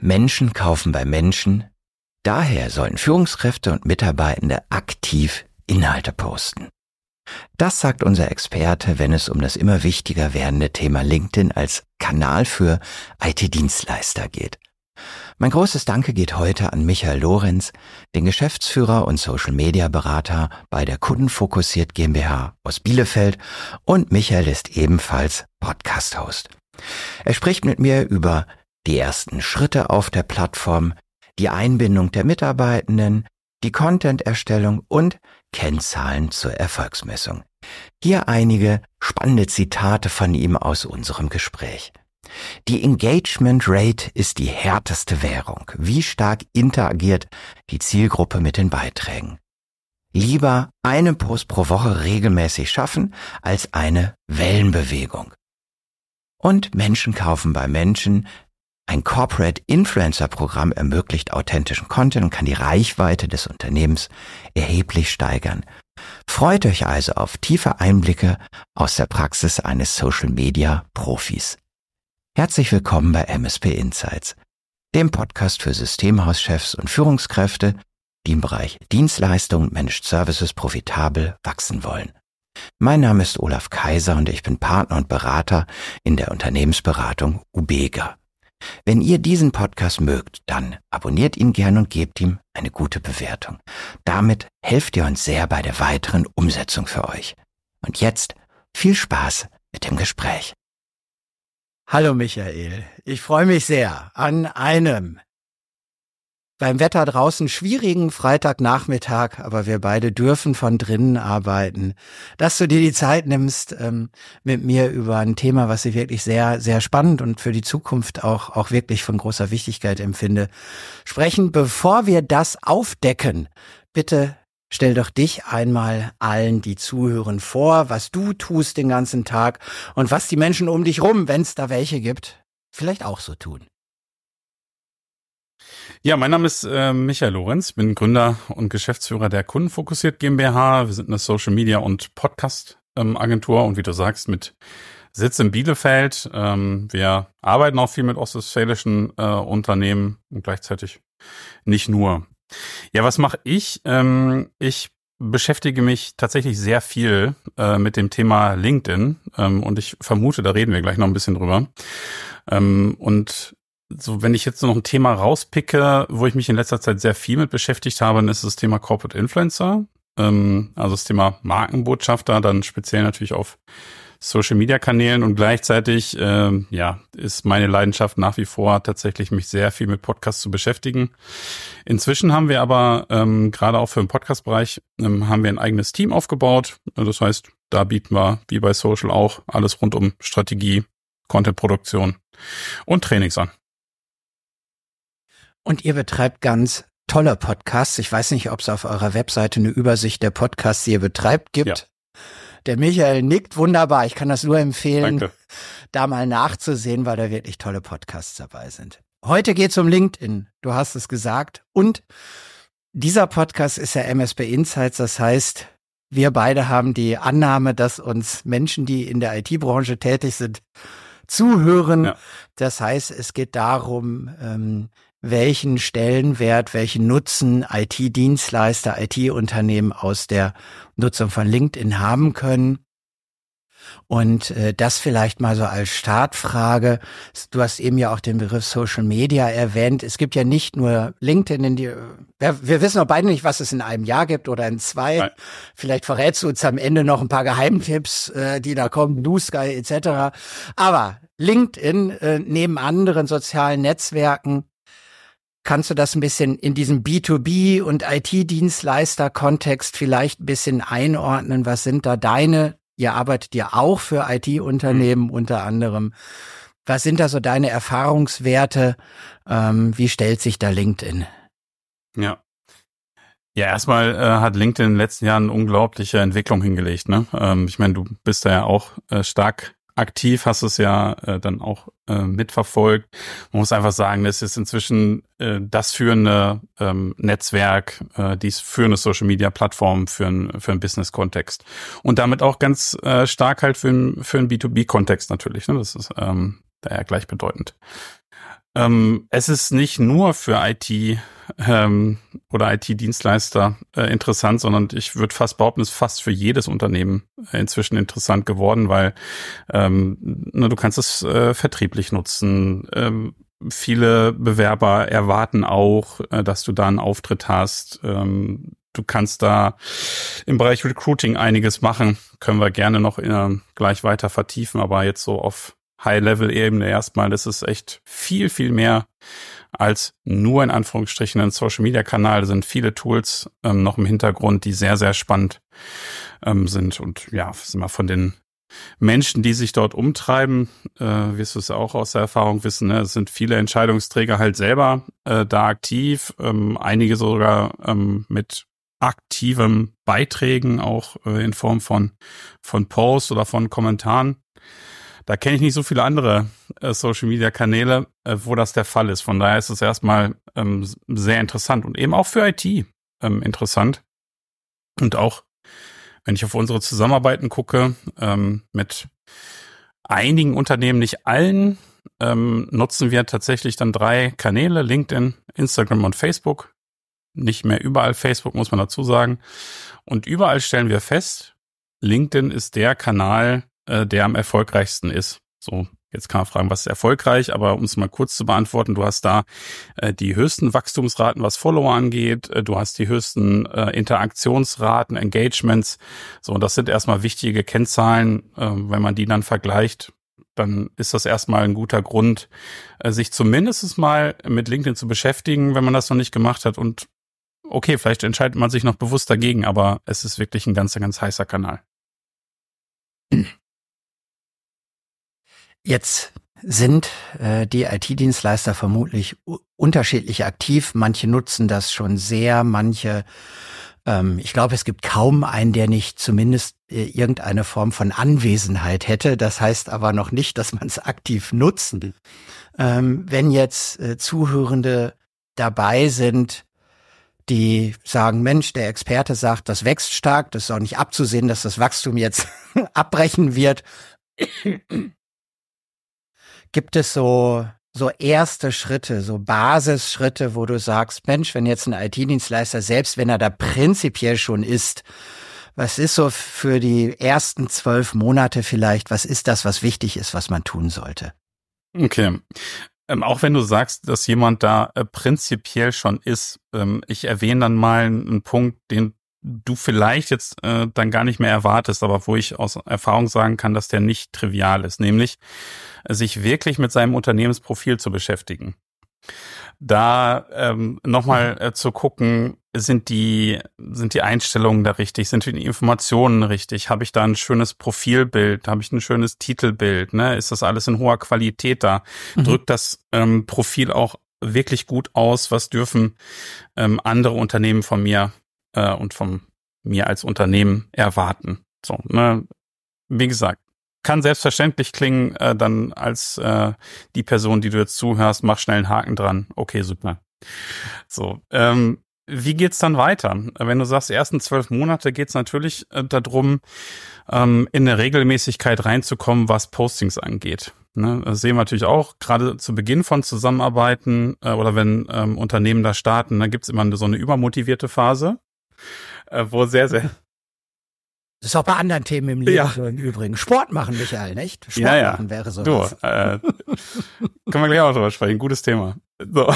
Menschen kaufen bei Menschen. Daher sollen Führungskräfte und Mitarbeitende aktiv Inhalte posten. Das sagt unser Experte, wenn es um das immer wichtiger werdende Thema LinkedIn als Kanal für IT-Dienstleister geht. Mein großes Danke geht heute an Michael Lorenz, den Geschäftsführer und Social-Media-Berater bei der Kundenfokussiert GmbH aus Bielefeld, und Michael ist ebenfalls Podcast-Host. Er spricht mit mir über die ersten Schritte auf der Plattform, die Einbindung der Mitarbeitenden, die Content-Erstellung und Kennzahlen zur Erfolgsmessung. Hier einige spannende Zitate von ihm aus unserem Gespräch. Die Engagement Rate ist die härteste Währung. Wie stark interagiert die Zielgruppe mit den Beiträgen? Lieber einen Post pro Woche regelmäßig schaffen als eine Wellenbewegung. Und Menschen kaufen bei Menschen. Ein Corporate Influencer Programm ermöglicht authentischen Content und kann die Reichweite des Unternehmens erheblich steigern. Freut euch also auf tiefe Einblicke aus der Praxis eines Social Media Profis. Herzlich willkommen bei MSP Insights, dem Podcast für Systemhauschefs und Führungskräfte, die im Bereich Dienstleistungen und Managed Services profitabel wachsen wollen. Mein Name ist Olaf Kaiser und ich bin Partner und Berater in der Unternehmensberatung Ubega. Wenn ihr diesen Podcast mögt, dann abonniert ihn gern und gebt ihm eine gute Bewertung. Damit helft ihr uns sehr bei der weiteren Umsetzung für euch. Und jetzt viel Spaß mit dem Gespräch. Hallo Michael, ich freue mich sehr an einem beim Wetter draußen schwierigen Freitagnachmittag, aber wir beide dürfen von drinnen arbeiten, dass du dir die Zeit nimmst, mit mir über ein Thema, was ich wirklich sehr, sehr spannend und für die Zukunft auch wirklich von großer Wichtigkeit empfinde, sprechen. Bevor wir das aufdecken, bitte stell doch dich einmal allen, die zuhören, vor, was du tust den ganzen Tag und was die Menschen um dich rum, wenn es da welche gibt, vielleicht auch so tun. Ja, mein Name ist Michael Lorenz, bin Gründer und Geschäftsführer der Kundenfokussiert GmbH. Wir sind eine Social Media und Podcast Agentur und wie du sagst, mit Sitz in Bielefeld. Wir arbeiten auch viel mit ostwestfälischen Unternehmen und gleichzeitig nicht nur. Ja, was mache ich? Ich beschäftige mich tatsächlich sehr viel mit dem Thema LinkedIn und ich vermute, da reden wir gleich noch ein bisschen drüber. Und so, wenn ich jetzt noch ein Thema rauspicke, wo ich mich in letzter Zeit sehr viel mit beschäftigt habe, dann ist das Thema Corporate Influencer, also das Thema Markenbotschafter, dann speziell natürlich auf Social-Media-Kanälen und gleichzeitig ist meine Leidenschaft nach wie vor tatsächlich, mich sehr viel mit Podcasts zu beschäftigen. Inzwischen haben wir aber gerade auch für den Podcast-Bereich haben wir ein eigenes Team aufgebaut. Das heißt, da bieten wir, wie bei Social auch, alles rund um Strategie, Content-Produktion und Trainings an. Und ihr betreibt ganz tolle Podcasts. Ich weiß nicht, ob es auf eurer Webseite eine Übersicht der Podcasts, die ihr betreibt, gibt. Ja. Der Michael nickt, wunderbar. Ich kann das nur empfehlen, Danke. Da mal nachzusehen, weil da wirklich tolle Podcasts dabei sind. Heute geht's um LinkedIn. Du hast es gesagt. Und dieser Podcast ist ja MSP Insights. Das heißt, wir beide haben die Annahme, dass uns Menschen, die in der IT-Branche tätig sind, zuhören. Ja. Das heißt, es geht darum, welchen Stellenwert, welchen Nutzen IT-Dienstleister, IT-Unternehmen aus der Nutzung von LinkedIn haben können. Und das vielleicht mal so als Startfrage. Du hast eben ja auch den Begriff Social Media erwähnt. Es gibt ja nicht nur LinkedIn, wir wissen auch beide nicht, was es in einem Jahr gibt oder in 2. Nein. Vielleicht verrätst du uns am Ende noch ein paar Geheimtipps, die da kommen, Blue Sky etc. Aber LinkedIn neben anderen sozialen Netzwerken, kannst du das ein bisschen in diesem B2B und IT-Dienstleister-Kontext vielleicht ein bisschen einordnen? Was sind da ihr arbeitet ja auch für IT-Unternehmen unter anderem. Was sind da so deine Erfahrungswerte? Wie stellt sich da LinkedIn? Ja, erstmal hat LinkedIn in den letzten Jahren eine unglaubliche Entwicklung hingelegt, ne? Ich meine, du bist da ja auch stark aktiv, hast es ja dann auch mitverfolgt. Man muss einfach sagen, das ist inzwischen das führende Netzwerk, die führende Social-Media-Plattform für einen Business-Kontext. Und damit auch ganz stark halt für einen B2B-Kontext natürlich. Ne? Das ist daher gleichbedeutend. Es ist nicht nur für IT oder IT-Dienstleister interessant, sondern ich würde fast behaupten, es ist fast für jedes Unternehmen inzwischen interessant geworden, weil du kannst es vertrieblich nutzen. Viele Bewerber erwarten auch, dass du da einen Auftritt hast. Du kannst da im Bereich Recruiting einiges machen. Können wir gerne noch gleich weiter vertiefen, aber jetzt so auf High-Level-Ebene erstmal, das ist echt viel, viel mehr als nur in Anführungsstrichen ein Social-Media-Kanal. Da sind viele Tools noch im Hintergrund, die sehr, sehr spannend sind. Und ja, sind wir von den Menschen, die sich dort umtreiben, wirst du es auch aus der Erfahrung wissen, ne? Es sind viele Entscheidungsträger halt selber da aktiv, einige sogar mit aktiven Beiträgen, auch in Form von Posts oder von Kommentaren. Da kenne ich nicht so viele andere Social-Media-Kanäle, wo das der Fall ist. Von daher ist es erstmal sehr interessant und eben auch für IT interessant. Und auch, wenn ich auf unsere Zusammenarbeiten gucke, mit einigen Unternehmen, nicht allen, nutzen wir tatsächlich dann 3 Kanäle, LinkedIn, Instagram und Facebook. Nicht mehr überall Facebook, muss man dazu sagen. Und überall stellen wir fest, LinkedIn ist der Kanal, der am erfolgreichsten ist. So, jetzt kann man fragen, was ist erfolgreich, aber um es mal kurz zu beantworten, du hast da die höchsten Wachstumsraten, was Follower angeht, du hast die höchsten Interaktionsraten, Engagements, so, und das sind erstmal wichtige Kennzahlen, wenn man die dann vergleicht, dann ist das erstmal ein guter Grund, sich zumindest mal mit LinkedIn zu beschäftigen, wenn man das noch nicht gemacht hat, und okay, vielleicht entscheidet man sich noch bewusst dagegen, aber es ist wirklich ein ganz, ganz heißer Kanal. Jetzt sind die IT-Dienstleister vermutlich unterschiedlich aktiv. Manche nutzen das schon sehr, manche, ich glaube, es gibt kaum einen, der nicht zumindest irgendeine Form von Anwesenheit hätte. Das heißt aber noch nicht, dass man es aktiv nutzen. Wenn jetzt Zuhörende dabei sind, die sagen, Mensch, der Experte sagt, das wächst stark, das ist auch nicht abzusehen, dass das Wachstum jetzt abbrechen wird. Gibt es so erste Schritte, so Basisschritte, wo du sagst, Mensch, wenn jetzt ein IT-Dienstleister, selbst wenn er da prinzipiell schon ist, was ist so für die ersten 12 Monate vielleicht, was ist das, was wichtig ist, was man tun sollte? Okay. Auch wenn du sagst, dass jemand da prinzipiell schon ist, ich erwähne dann mal einen Punkt, den du vielleicht jetzt dann gar nicht mehr erwartest, aber wo ich aus Erfahrung sagen kann, dass der nicht trivial ist, nämlich sich wirklich mit seinem Unternehmensprofil zu beschäftigen. Da nochmal zu gucken, sind die Einstellungen da richtig, sind die Informationen richtig, habe ich da ein schönes Profilbild, habe ich ein schönes Titelbild, ne? Ist das alles in hoher Qualität da? Drückt das Profil auch wirklich gut aus? Was dürfen andere Unternehmen von mir und von mir als Unternehmen erwarten? So, ne? Wie gesagt, kann selbstverständlich klingen, dann als die Person, die du jetzt zuhörst, mach schnell einen Haken dran. Okay, super. So, wie geht's dann weiter? Wenn du sagst, die ersten 12 Monate geht's natürlich darum, in der Regelmäßigkeit reinzukommen, was Postings angeht. Ne, das sehen wir natürlich auch, gerade zu Beginn von Zusammenarbeiten oder wenn Unternehmen da starten, da gibt's immer so eine übermotivierte Phase, wo sehr, sehr... Das ist auch bei anderen Themen im Leben so im Übrigen. Sport machen, Michael, nicht? Sport machen wäre so. Du, können wir gleich auch drüber sprechen. Gutes Thema. So.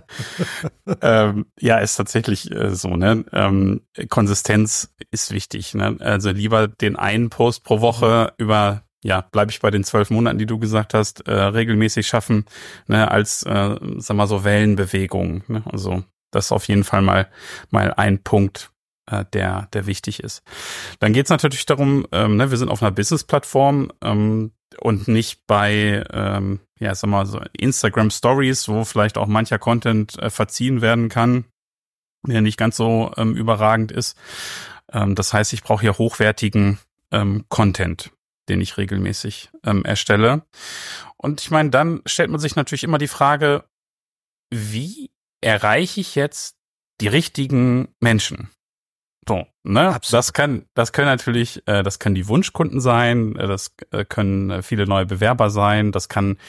Ja, ist tatsächlich so, ne? Konsistenz ist wichtig, ne? Also lieber den einen Post pro Woche über, ja, bleibe ich bei den 12 Monaten, die du gesagt hast, regelmäßig schaffen, ne, als, sag mal so, Wellenbewegung, ne? Also, das ist auf jeden Fall mal ein Punkt, der wichtig ist. Dann geht's natürlich darum, ne, wir sind auf einer Business-Plattform und nicht bei, ja, sag mal so Instagram Stories, wo vielleicht auch mancher Content verziehen werden kann, der nicht ganz so überragend ist. Das heißt, ich brauche hier hochwertigen Content, den ich regelmäßig erstelle. Und ich meine, dann stellt man sich natürlich immer die Frage, wie erreiche ich jetzt die richtigen Menschen? So, ne? Das können natürlich, das können die Wunschkunden sein, das können viele neue Bewerber sein, das kann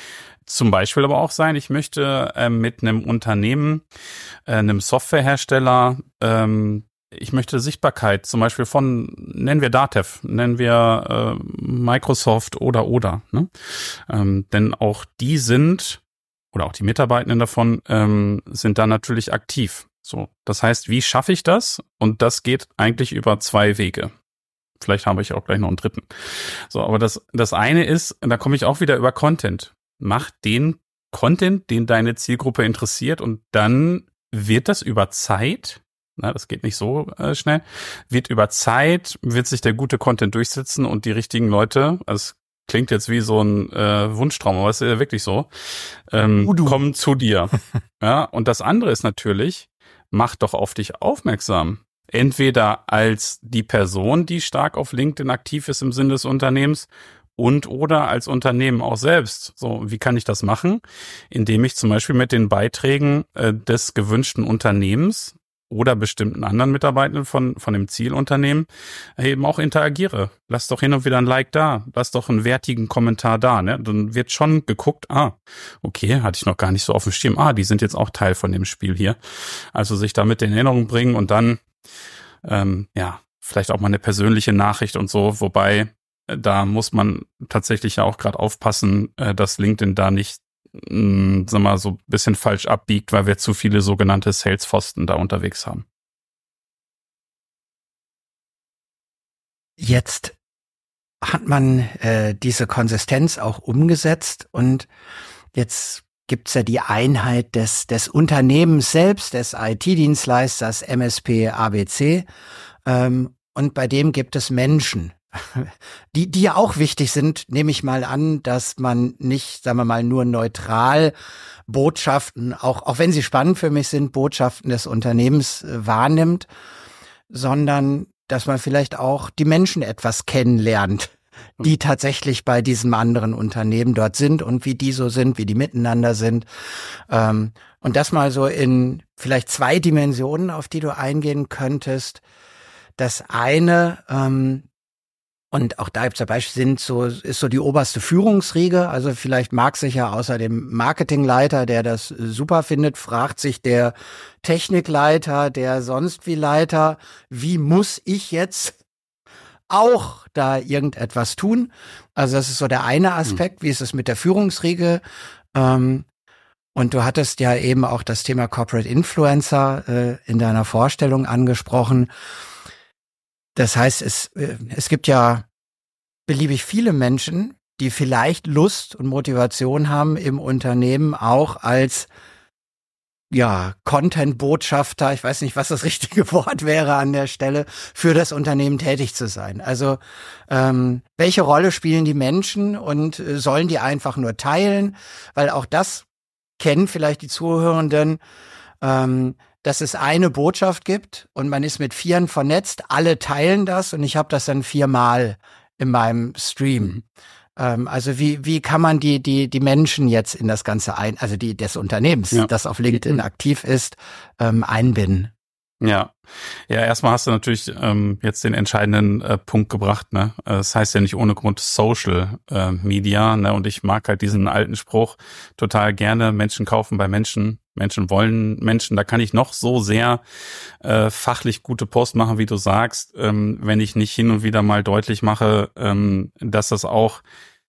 zum Beispiel aber auch sein, ich möchte mit einem Unternehmen, einem Softwarehersteller, ich möchte Sichtbarkeit zum Beispiel von, nennen wir Datev, nennen wir Microsoft oder. Ne? Denn auch die sind, oder auch die Mitarbeitenden davon, sind da natürlich aktiv. So, das heißt, wie schaffe ich das? Und das geht eigentlich über 2 Wege. Vielleicht habe ich auch gleich noch einen dritten. So, aber das eine ist, da komme ich auch wieder über Content. Mach den Content, den deine Zielgruppe interessiert, und dann wird das über Zeit, na, das geht nicht so schnell, wird sich der gute Content durchsetzen und die richtigen Leute, also es klingt jetzt wie so ein Wunschtraum, aber es ist ja wirklich so, kommen zu dir. Ja, und das andere ist natürlich, mach doch auf dich aufmerksam. Entweder als die Person, die stark auf LinkedIn aktiv ist im Sinne des Unternehmens, und oder als Unternehmen auch selbst. So, wie kann ich das machen? Indem ich zum Beispiel mit den Beiträgen des gewünschten Unternehmens oder bestimmten anderen Mitarbeitenden von dem Zielunternehmen eben auch interagiere. Lass doch hin und wieder ein Like da, lass doch einen wertigen Kommentar da. Ne? Dann wird schon geguckt, okay, hatte ich noch gar nicht so auf dem Schirm. Die sind jetzt auch Teil von dem Spiel hier. Also sich damit in Erinnerung bringen und dann vielleicht auch mal eine persönliche Nachricht und so, wobei da muss man tatsächlich ja auch gerade aufpassen, dass LinkedIn da nicht, so ein bisschen falsch abbiegt, weil wir zu viele sogenannte Sales-Pfosten da unterwegs haben. Jetzt hat man diese Konsistenz auch umgesetzt und jetzt gibt's ja die Einheit des Unternehmens selbst, des IT-Dienstleisters MSP ABC, und bei dem gibt es Menschen, die ja auch wichtig sind, nehme ich mal an, dass man nicht, sagen wir mal, nur neutral Botschaften, auch wenn sie spannend für mich sind, Botschaften des Unternehmens wahrnimmt, sondern dass man vielleicht auch die Menschen etwas kennenlernt, die tatsächlich bei diesem anderen Unternehmen dort sind und wie die so sind, wie die miteinander sind. Und das mal so in vielleicht 2 Dimensionen, auf die du eingehen könntest. Das eine, und auch da gibt's ja Beispiele, ist so die oberste Führungsriege. Also vielleicht mag sich ja außer dem Marketingleiter, der das super findet, fragt sich der Technikleiter, der sonst wie Leiter, wie muss ich jetzt auch da irgendetwas tun? Also das ist so der eine Aspekt, wie ist es mit der Führungsriege? Und du hattest ja eben auch das Thema Corporate Influencer in deiner Vorstellung angesprochen. Das heißt, es gibt ja beliebig viele Menschen, die vielleicht Lust und Motivation haben, im Unternehmen auch als Content-Botschafter, ich weiß nicht, was das richtige Wort wäre an der Stelle, für das Unternehmen tätig zu sein. Also welche Rolle spielen die Menschen und sollen die einfach nur teilen? Weil auch das kennen vielleicht die Zuhörenden, dass es eine Botschaft gibt und man ist mit 4 vernetzt, alle teilen das und ich habe das dann 4-mal in meinem Stream. Also wie kann man die Menschen jetzt in das Ganze also die des Unternehmens, das auf LinkedIn aktiv ist, einbinden? Ja, erstmal hast du natürlich jetzt den entscheidenden Punkt gebracht, ne? Das heißt ja nicht ohne Grund Social Media, ne? Und ich mag halt diesen alten Spruch total gerne: Menschen kaufen bei Menschen, Menschen wollen Menschen. Da kann ich noch so sehr fachlich gute Posts machen, wie du sagst, wenn ich nicht hin und wieder mal deutlich mache, dass das auch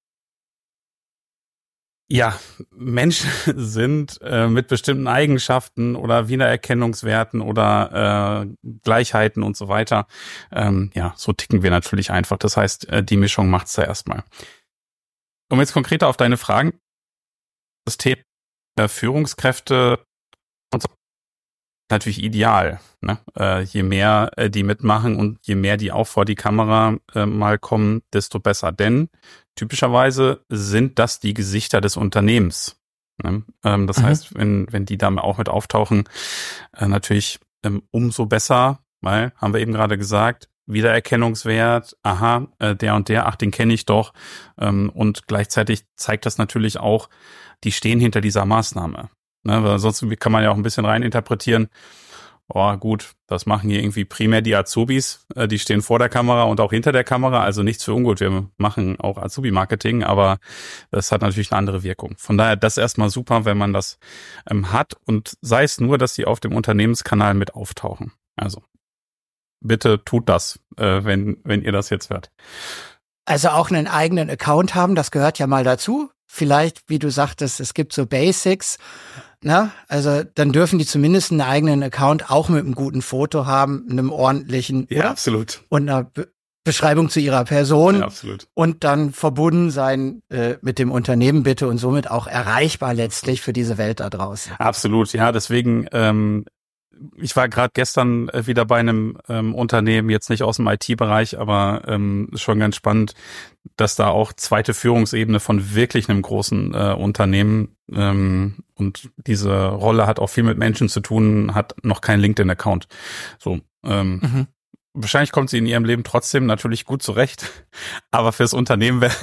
Menschen sind mit bestimmten Eigenschaften oder Wiedererkennungswerten oder Gleichheiten und so weiter. So ticken wir natürlich einfach. Das heißt, die Mischung macht's da erstmal. Um jetzt konkreter auf deine Fragen, das Thema Führungskräfte und so, natürlich ideal. Ne? Je mehr die mitmachen und je mehr die auch vor die Kamera mal kommen, desto besser. Denn typischerweise sind das die Gesichter des Unternehmens. Ne? Das heißt, wenn die da auch mit auftauchen, natürlich umso besser, weil, haben wir eben gerade gesagt, Wiedererkennungswert, der und der, den kenne ich doch. Und gleichzeitig zeigt das natürlich auch, die stehen hinter dieser Maßnahme. Ne? Weil sonst kann man ja auch ein bisschen reininterpretieren, oh gut, das machen hier irgendwie primär die Azubis, die stehen vor der Kamera und auch hinter der Kamera, also nichts für ungut, wir machen auch Azubi-Marketing, aber das hat natürlich eine andere Wirkung. Von daher, das erstmal super, wenn man das hat und sei es nur, dass sie auf dem Unternehmenskanal mit auftauchen. Also bitte tut das, wenn ihr das jetzt hört. Also auch einen eigenen Account haben, das gehört ja mal dazu. Vielleicht, wie du sagtest, es gibt so Basics, ne? Also dann dürfen die zumindest einen eigenen Account auch mit einem guten Foto haben, einem ordentlichen, ja, oder? Absolut. Und einer Beschreibung zu ihrer Person. Ja, absolut. Und dann verbunden sein mit dem Unternehmen bitte und somit auch erreichbar letztlich für diese Welt da draußen. Absolut, ja, deswegen ich war gerade gestern wieder bei einem Unternehmen, jetzt nicht aus dem IT-Bereich, aber schon ganz spannend, dass da auch zweite Führungsebene von wirklich einem großen Unternehmen und diese Rolle hat auch viel mit Menschen zu tun, hat noch keinen LinkedIn-Account. So, wahrscheinlich kommt sie in ihrem Leben trotzdem natürlich gut zurecht, aber fürs Unternehmen wäre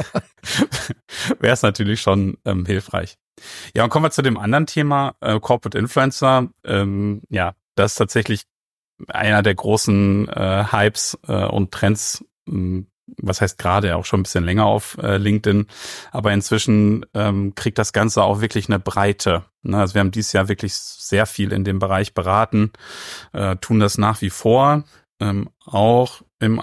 es natürlich schon hilfreich. Ja, und kommen wir zu dem anderen Thema, Corporate Influencer. Ja, das ist tatsächlich einer der großen Hypes und Trends, was heißt gerade, auch schon ein bisschen länger auf LinkedIn, aber inzwischen kriegt das Ganze auch wirklich eine Breite. Ne? Also wir haben dieses Jahr wirklich sehr viel in dem Bereich beraten, tun das nach wie vor, auch im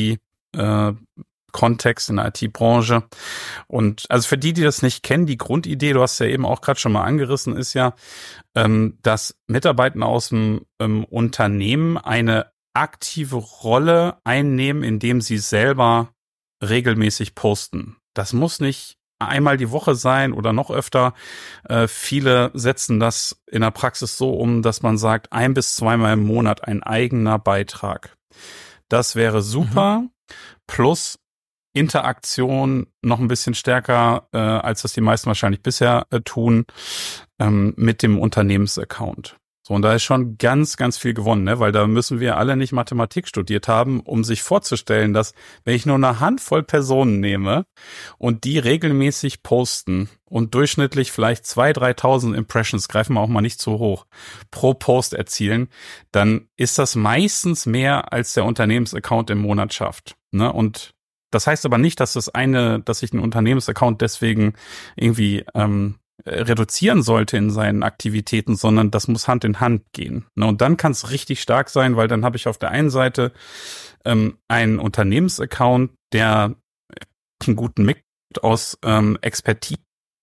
IT-Kontext, in der IT-Branche. Und also für die das nicht kennen, die Grundidee, du hast ja eben auch gerade schon mal angerissen, ist ja, dass Mitarbeiter aus dem Unternehmen eine aktive Rolle einnehmen, indem sie selber regelmäßig posten. Das muss nicht einmal die Woche sein oder noch öfter. Viele setzen das in der Praxis so um, dass man sagt, 1 bis 2 Mal im Monat ein eigener Beitrag. Das wäre super. Plus Interaktion noch ein bisschen stärker, als das die meisten wahrscheinlich bisher tun, mit dem Unternehmensaccount. So, und da ist schon ganz, ganz viel gewonnen, ne? Weil da müssen wir alle nicht Mathematik studiert haben, um sich vorzustellen, dass wenn ich nur eine Handvoll Personen nehme und die regelmäßig posten und durchschnittlich vielleicht 2.000, 3.000 Impressions, greifen wir auch mal nicht zu hoch, pro Post erzielen, dann ist das meistens mehr, als der Unternehmensaccount im Monat schafft, ne? Und das heißt aber nicht, dass sich ein Unternehmensaccount deswegen irgendwie reduzieren sollte in seinen Aktivitäten, sondern das muss Hand in Hand gehen. Und dann kann es richtig stark sein, weil dann habe ich auf der einen Seite einen Unternehmensaccount, der einen guten Mix aus Expertise.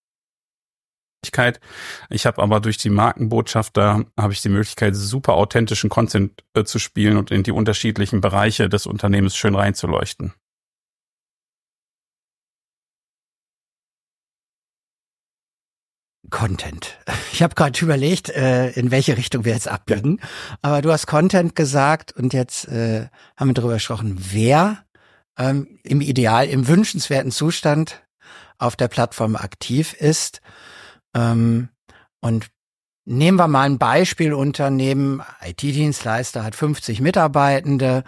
Ich habe aber durch die Markenbotschaft, da habe ich die Möglichkeit, super authentischen Content zu spielen und in die unterschiedlichen Bereiche des Unternehmens schön reinzuleuchten. Content. Ich habe gerade überlegt, in welche Richtung wir jetzt abbiegen. Ja. Aber du hast Content gesagt und jetzt haben wir darüber gesprochen, wer im Ideal, im wünschenswerten Zustand auf der Plattform aktiv ist. Und nehmen wir mal ein Beispielunternehmen, IT-Dienstleister hat 50 Mitarbeitende,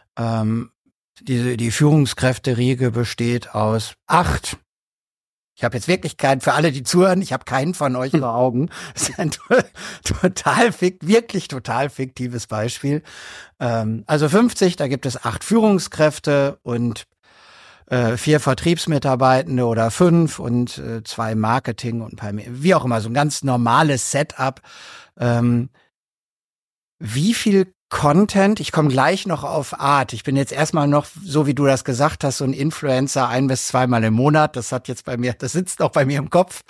die Führungskräfteriege besteht aus 8. Ich habe jetzt wirklich keinen, für alle, die zuhören, ich habe keinen von euch vor Augen. Das ist ein wirklich total fiktives Beispiel. Also 50, da gibt es 8 Führungskräfte und 4 Vertriebsmitarbeitende oder 5 und 2 Marketing und ein paar mehr, wie auch immer, so ein ganz normales Setup. Wie viel Content, ich komme gleich noch auf Art. Ich bin jetzt erstmal noch, so wie du das gesagt hast, so ein Influencer 1 bis 2 Mal im Monat. Das sitzt auch bei mir im Kopf.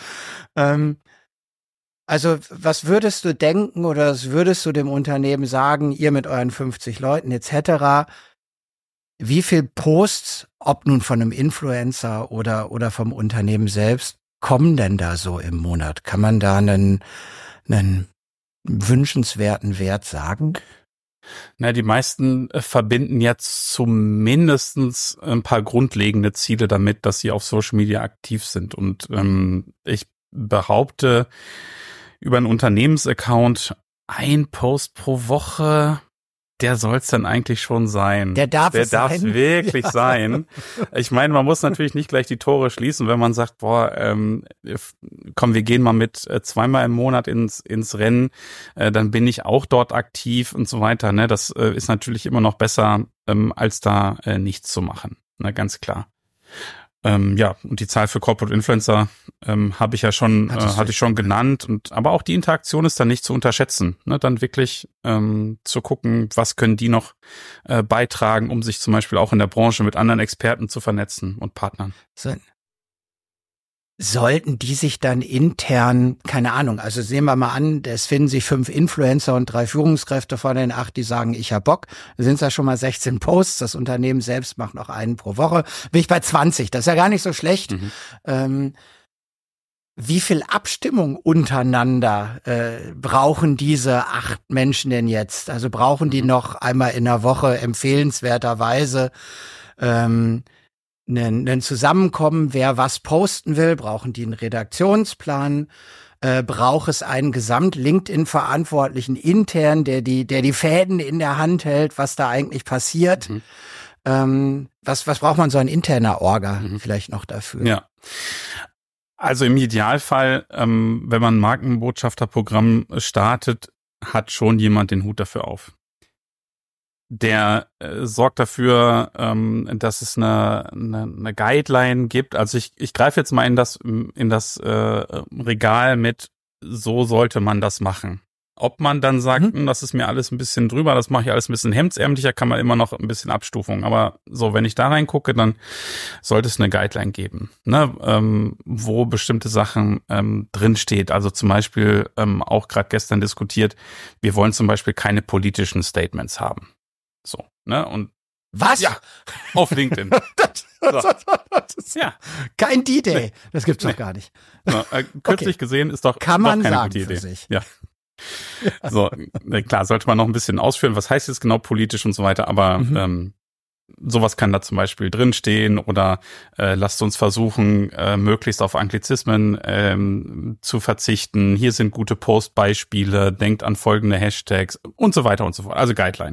Also, was würdest du denken oder was würdest du dem Unternehmen sagen, ihr mit euren 50 Leuten etc., wie viel Posts, ob nun von einem Influencer oder vom Unternehmen selbst, kommen denn da so im Monat? Kann man da einen wünschenswerten Wert sagen? Na, die meisten verbinden jetzt zumindestens ein paar grundlegende Ziele damit, dass sie auf Social Media aktiv sind. Und ich behaupte, über einen Unternehmensaccount 1 Post pro Woche der soll's dann eigentlich schon sein. Der darf es wirklich sein. Ich meine, man muss natürlich nicht gleich die Tore schließen, wenn man sagt, komm, wir gehen mal mit 2-mal im Monat ins Rennen, dann bin ich auch dort aktiv und so weiter. Ne? Das ist natürlich immer noch besser, als da nichts zu machen. Na, ganz klar. Und die Zahl für Corporate Influencer hatte ich schon genannt, aber auch die Interaktion ist dann nicht zu unterschätzen, ne? Dann wirklich zu gucken, was können die noch beitragen, um sich zum Beispiel auch in der Branche mit anderen Experten zu vernetzen und Partnern. Sollten die sich dann intern, keine Ahnung, also sehen wir mal an, es finden sich 5 Influencer und 3 Führungskräfte von den 8, die sagen, ich hab Bock. Da sind es ja schon mal 16 Posts, das Unternehmen selbst macht noch einen pro Woche. Bin ich bei 20, das ist ja gar nicht so schlecht. Wie viel Abstimmung untereinander brauchen diese 8 Menschen denn jetzt? Also brauchen die noch einmal in der Woche empfehlenswerterweise ein Zusammenkommen, wer was posten will? Brauchen die einen Redaktionsplan? Braucht es einen Gesamt-LinkedIn-Verantwortlichen intern, der die Fäden in der Hand hält, was da eigentlich passiert? Was braucht man so ein interner Orga vielleicht noch dafür? Ja. Also im Idealfall, wenn man ein Markenbotschafterprogramm startet, hat schon jemand den Hut dafür auf. Der sorgt dafür, dass es eine Guideline gibt. Also ich greife jetzt mal in das Regal mit, so sollte man das machen. Ob man dann sagt, das ist mir alles ein bisschen drüber, das mache ich alles ein bisschen hemdsärmlicher, kann man immer noch ein bisschen Abstufung. Aber so, wenn ich da reingucke, dann sollte es eine Guideline geben, ne, wo bestimmte Sachen drin steht. Also zum Beispiel auch gerade gestern diskutiert, wir wollen zum Beispiel keine politischen Statements haben. So, ne, und was? Ja, auf LinkedIn. Ja. Kein D-Day. Das gibt's doch gar nicht. So, kürzlich gesehen ist doch kann man keine sagen gute Idee. für sich. Ja. So, klar, sollte man noch ein bisschen ausführen, was heißt jetzt genau politisch und so weiter, aber sowas kann da zum Beispiel drinstehen oder lasst uns versuchen, möglichst auf Anglizismen zu verzichten. Hier sind gute Postbeispiele, denkt an folgende Hashtags und so weiter und so fort. Also Guideline.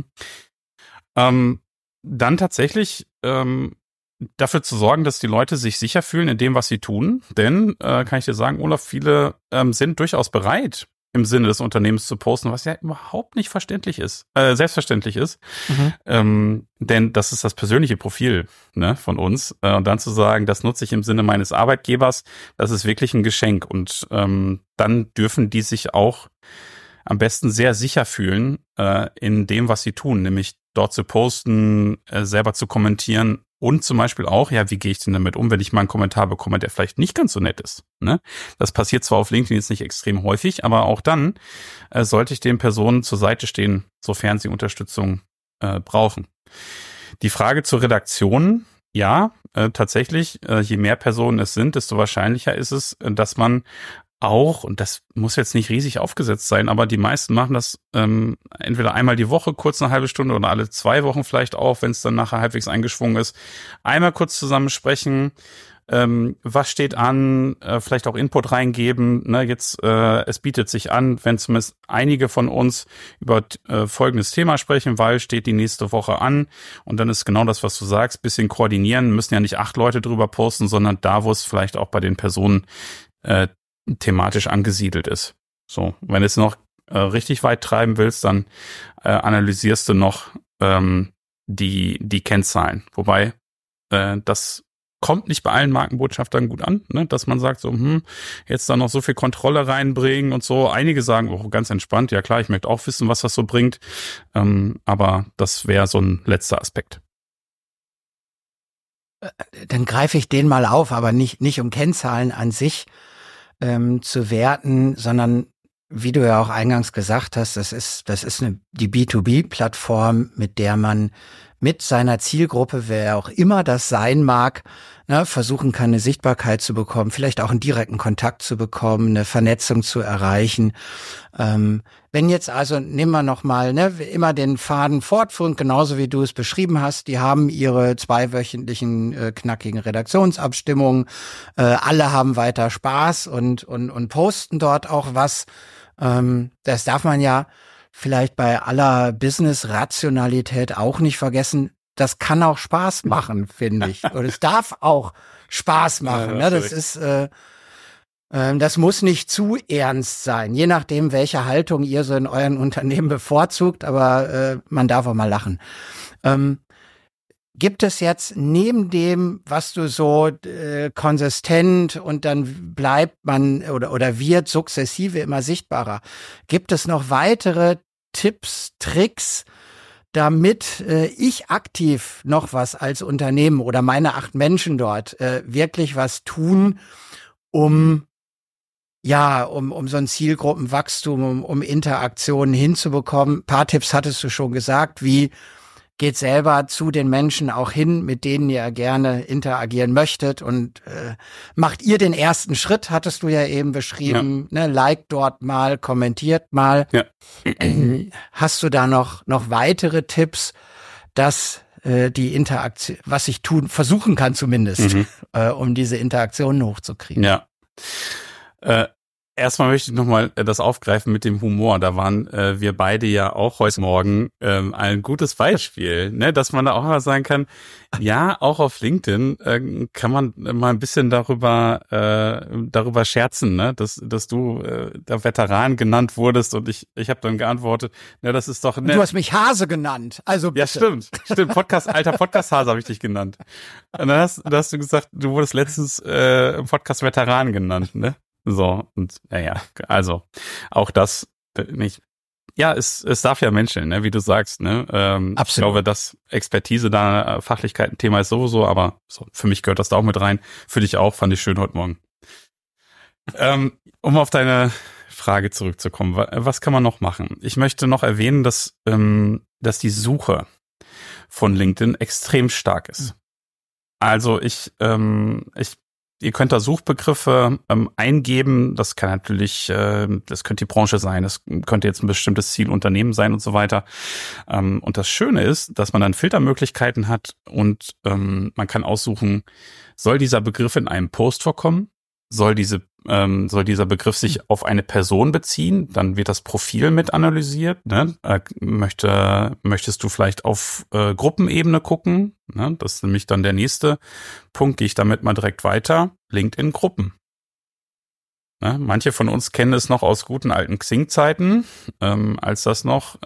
Dann tatsächlich dafür zu sorgen, dass die Leute sich sicher fühlen in dem, was sie tun. Denn, kann ich dir sagen, Olaf, viele sind durchaus bereit, im Sinne des Unternehmens zu posten, was ja überhaupt nicht selbstverständlich ist. Denn das ist das persönliche Profil, ne, von uns. Und dann zu sagen, das nutze ich im Sinne meines Arbeitgebers, das ist wirklich ein Geschenk. Und dann dürfen die sich auch am besten sehr sicher fühlen in dem, was sie tun, nämlich dort zu posten, selber zu kommentieren und zum Beispiel auch, ja, wie gehe ich denn damit um, wenn ich mal einen Kommentar bekomme, der vielleicht nicht ganz so nett ist, ne? Das passiert zwar auf LinkedIn jetzt nicht extrem häufig, aber auch dann sollte ich den Personen zur Seite stehen, sofern sie Unterstützung brauchen. Die Frage zur Redaktion, ja, tatsächlich, je mehr Personen es sind, desto wahrscheinlicher ist es, dass man auch, und das muss jetzt nicht riesig aufgesetzt sein, aber die meisten machen das entweder einmal die Woche, kurz eine halbe Stunde oder alle 2 Wochen vielleicht auch, wenn es dann nachher halbwegs eingeschwungen ist. Einmal kurz zusammen sprechen, was steht an, vielleicht auch Input reingeben. Ne, jetzt, es bietet sich an, wenn zumindest einige von uns über folgendes Thema sprechen, weil steht die nächste Woche an und dann ist genau das, was du sagst, bisschen koordinieren, müssen ja nicht 8 Leute drüber posten, sondern da, wo es vielleicht auch bei den Personen thematisch angesiedelt ist. So, wenn du es noch richtig weit treiben willst, dann analysierst du noch die Kennzahlen. Wobei das kommt nicht bei allen Markenbotschaftern gut an, ne? Dass man sagt so, jetzt da noch so viel Kontrolle reinbringen und so. Einige sagen, oh, ganz entspannt, ja klar, ich möchte auch wissen, was das so bringt. Aber das wäre so ein letzter Aspekt. Dann greife ich den mal auf, aber nicht um Kennzahlen an sich zu werten, sondern wie du ja auch eingangs gesagt hast, das ist die B2B-Plattform, mit der man mit seiner Zielgruppe, wer auch immer das sein mag, ne, versuchen kann, eine Sichtbarkeit zu bekommen, vielleicht auch einen direkten Kontakt zu bekommen, eine Vernetzung zu erreichen. Wenn jetzt also, nehmen wir nochmal, ne, immer den Faden fortführend, genauso wie du es beschrieben hast, die haben ihre 2-wöchentlichen knackigen Redaktionsabstimmungen, alle haben weiter Spaß und posten dort auch was. Das darf man ja vielleicht bei aller Business-Rationalität auch nicht vergessen, das kann auch Spaß machen, finde ich. Und es darf auch Spaß machen. Ja, das ist, das muss nicht zu ernst sein, je nachdem, welche Haltung ihr so in euren Unternehmen bevorzugt, aber man darf auch mal lachen. Gibt es jetzt neben dem, was du so konsistent und dann bleibt man oder wird sukzessive immer sichtbarer, gibt es noch weitere Tipps, Tricks, damit ich aktiv noch was als Unternehmen oder meine 8 Menschen dort wirklich was tun, um so ein Zielgruppenwachstum, um Interaktionen hinzubekommen? Ein paar Tipps hattest du schon gesagt, wie geht selber zu den Menschen auch hin, mit denen ihr gerne interagieren möchtet und macht ihr den ersten Schritt, hattest du ja eben beschrieben, ne? Like dort mal, kommentiert mal. Ja. Hast du da noch weitere Tipps, dass die Interaktion, was ich versuchen kann zumindest, um diese Interaktionen hochzukriegen? Ja. Erstmal möchte ich nochmal das aufgreifen mit dem Humor. Da waren wir beide ja auch heute Morgen ein gutes Beispiel, ne? Dass man da auch mal sagen kann, ja, auch auf LinkedIn kann man mal ein bisschen darüber scherzen, ne? Dass du der Veteran genannt wurdest und ich habe dann geantwortet, ne, das ist doch... Ne, du hast mich Hase genannt, also bitte. Ja, stimmt. Alter Podcast-Hase habe ich dich genannt. Und dann hast du gesagt, du wurdest letztens im Podcast Veteran genannt, ne? So, und naja, also auch das nicht. Ja, es darf ja menscheln, ne, wie du sagst, ne? Absolut. Ich glaube, dass Expertise da, Fachlichkeit ein Thema ist sowieso, aber so, für mich gehört das da auch mit rein. Für dich auch, fand ich schön heute Morgen. Um auf deine Frage zurückzukommen, was kann man noch machen? Ich möchte noch erwähnen, dass die Suche von LinkedIn extrem stark ist. Also ihr könnt da Suchbegriffe eingeben. Das kann natürlich, das könnte die Branche sein, das könnte jetzt ein bestimmtes Zielunternehmen sein und so weiter. Und das Schöne ist, dass man dann Filtermöglichkeiten hat und man kann aussuchen, soll dieser Begriff in einem Post vorkommen? Soll dieser Begriff sich auf eine Person beziehen? Dann wird das Profil mit analysiert. Ne? Möchtest du vielleicht auf Gruppenebene gucken? Ne? Das ist nämlich dann der nächste Punkt. Gehe ich damit mal direkt weiter. LinkedIn-Gruppen. Ne? Manche von uns kennen es noch aus guten alten Xing-Zeiten, als das noch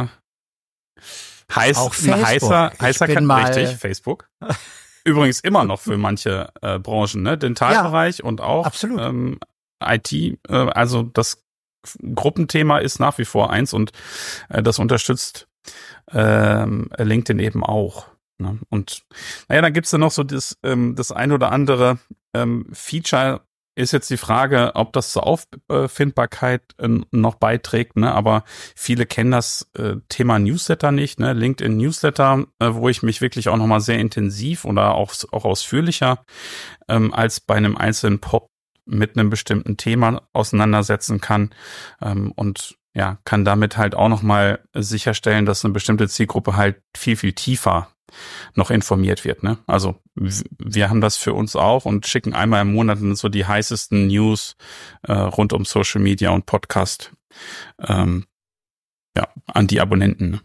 heißer richtig, Facebook. Übrigens immer noch für manche Branchen, ne? Dentalbereich und auch IT. Also das Gruppenthema ist nach wie vor eins und das unterstützt LinkedIn eben auch. Ne? Und naja, dann gibt's dann noch so das ein oder andere Feature. Ist jetzt die Frage, ob das zur Auffindbarkeit noch beiträgt, ne? Aber viele kennen das Thema Newsletter nicht, ne? LinkedIn Newsletter, wo ich mich wirklich auch nochmal sehr intensiv oder auch ausführlicher als bei einem einzelnen Pop mit einem bestimmten Thema auseinandersetzen kann und ja, kann damit halt auch nochmal sicherstellen, dass eine bestimmte Zielgruppe halt viel, viel tiefer noch informiert wird, ne? Also wir haben das für uns auch und schicken einmal im Monat so die heißesten News rund um Social Media und Podcast an die Abonnenten.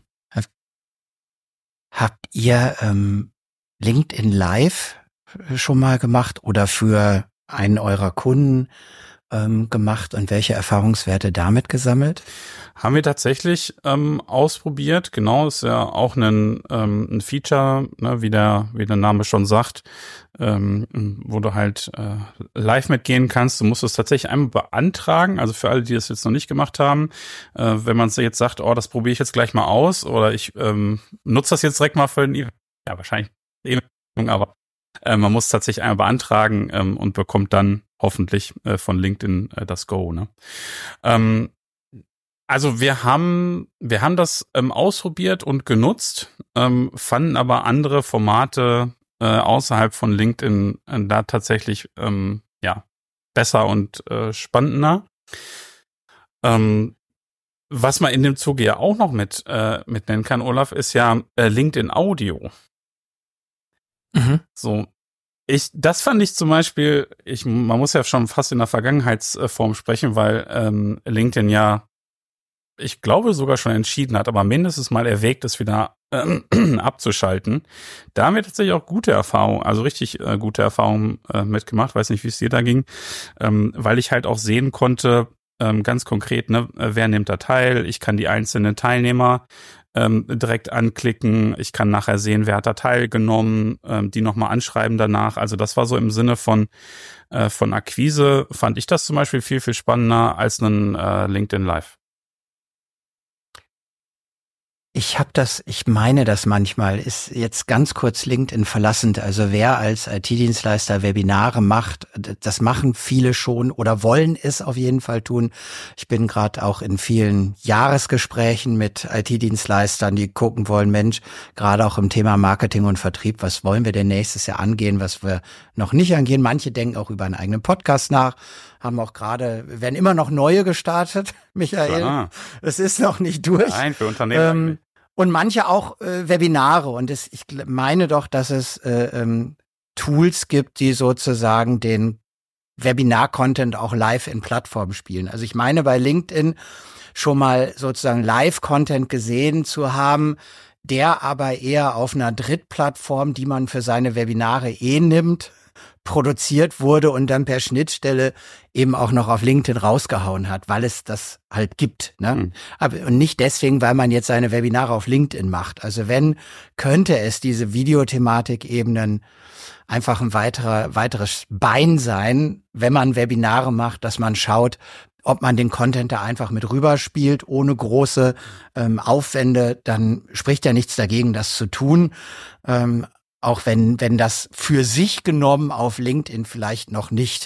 Habt ihr LinkedIn Live schon mal gemacht oder für einen eurer Kunden gemacht und welche Erfahrungswerte damit gesammelt? Haben wir tatsächlich ausprobiert. Genau, ist ja auch ein Feature, ne, wie der Name schon sagt, wo du halt live mitgehen kannst. Du musst es tatsächlich einmal beantragen. Also für alle, die das jetzt noch nicht gemacht haben, wenn man jetzt sagt, oh, das probiere ich jetzt gleich mal aus oder ich nutze das jetzt direkt mal für ja, wahrscheinlich aber man muss tatsächlich einmal beantragen und bekommt dann hoffentlich von LinkedIn das Go. Ne? Also wir haben das ausprobiert und genutzt, fanden aber andere Formate außerhalb von LinkedIn da tatsächlich besser und spannender. Was man in dem Zuge ja auch noch mit nennen kann, Olaf, ist ja LinkedIn Audio. Mhm. So. Das fand ich zum Beispiel, man muss ja schon fast in der Vergangenheitsform sprechen, weil LinkedIn ja ich glaube sogar schon entschieden hat, aber mindestens mal erwägt, es wieder abzuschalten. Da haben wir tatsächlich auch gute Erfahrungen, also richtig gute Erfahrungen mitgemacht. Weiß nicht, wie es dir da ging, weil ich halt auch sehen konnte, ganz konkret, ne, wer nimmt da teil. Ich kann die einzelnen Teilnehmer direkt anklicken. Ich kann nachher sehen, wer hat da teilgenommen, die nochmal anschreiben danach. Also das war so im Sinne von Akquise, fand ich das zum Beispiel viel, viel spannender als ein LinkedIn Live. Ich meine das manchmal, ist jetzt ganz kurz LinkedIn verlassend. Also wer als IT-Dienstleister Webinare macht, das machen viele schon oder wollen es auf jeden Fall tun. Ich bin gerade auch in vielen Jahresgesprächen mit IT-Dienstleistern, die gucken wollen, Mensch, gerade auch im Thema Marketing und Vertrieb, was wollen wir denn nächstes Jahr angehen, was wir noch nicht angehen. Manche denken auch über einen eigenen Podcast nach, haben auch werden immer noch neue gestartet, Michael. Klar. Es ist noch nicht durch. Nein, für Unternehmen. Und manche auch Webinare. Und ich meine doch, dass es Tools gibt, die sozusagen den Webinar-Content auch live in Plattformen spielen. Also ich meine bei LinkedIn schon mal sozusagen Live-Content gesehen zu haben, der aber eher auf einer Drittplattform, die man für seine Webinare nimmt, produziert wurde und dann per Schnittstelle eben auch noch auf LinkedIn rausgehauen hat, weil es das halt gibt, ne? Aber und nicht deswegen, weil man jetzt seine Webinare auf LinkedIn macht. Also könnte es diese Videothematik-Ebenen einfach ein weiteres Bein sein, wenn man Webinare macht, dass man schaut, ob man den Content da einfach mit rüberspielt, ohne große Aufwände, dann spricht ja nichts dagegen, das zu tun. Auch wenn das für sich genommen auf LinkedIn vielleicht noch nicht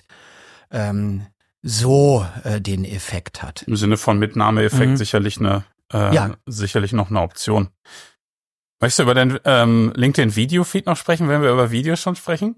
so den Effekt hat. Im Sinne von Mitnahmeeffekt sicherlich sicherlich noch eine Option. Möchtest du über den LinkedIn Video-Feed noch sprechen, wenn wir über Videos schon sprechen?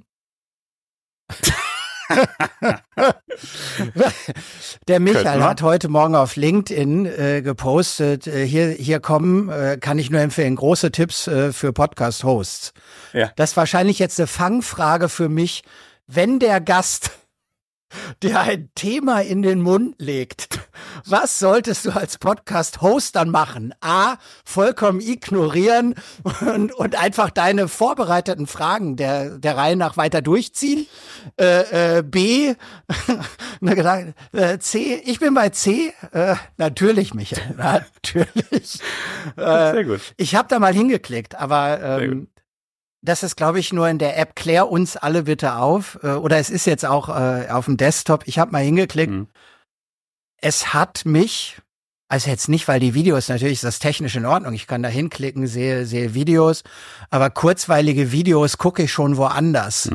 Der Michael hat heute Morgen auf LinkedIn gepostet, hier kommen, kann ich nur empfehlen, große Tipps für Podcast-Hosts. Ja. Das ist wahrscheinlich jetzt eine Fangfrage für mich, wenn der Gast dir ein Thema in den Mund legt, was solltest du als Podcast-Host dann machen? A, vollkommen ignorieren und einfach deine vorbereiteten Fragen der Reihe nach weiter durchziehen. B, C, ich bin bei C. Natürlich, Michael, natürlich. Sehr gut. Ich habe da mal hingeklickt, aber das ist, glaube ich, nur in der App. Klär uns alle bitte auf. Oder es ist jetzt auch auf dem Desktop. Ich habe mal hingeklickt. Es hat mich, also jetzt nicht, weil die Videos, natürlich ist das technisch in Ordnung. Ich kann da hinklicken, sehe Videos. Aber kurzweilige Videos gucke ich schon woanders.